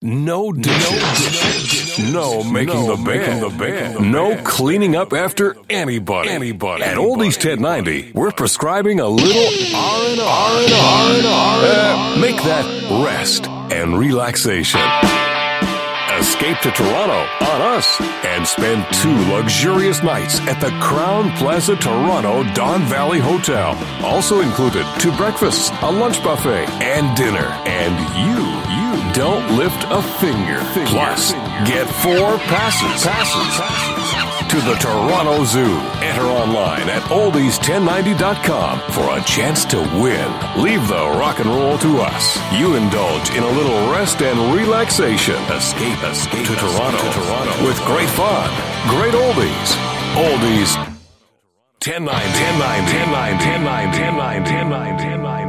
No dishes. No making the bed. No cleaning up after anybody. At Oldies 1090, we're prescribing a little R&R. Make that rest and relaxation. Escape to Toronto on us and spend 2 luxurious nights at the Crown Plaza Toronto Don Valley Hotel. Also included 2 breakfasts, a lunch buffet, and dinner. And you don't lift a finger. Plus, get 4 passes to the Toronto Zoo. Enter online at oldies1090.com for a chance to win. Leave the rock and roll to us. You indulge in a little rest and relaxation. Escape to Toronto with great fun, great oldies. Oldies 1090.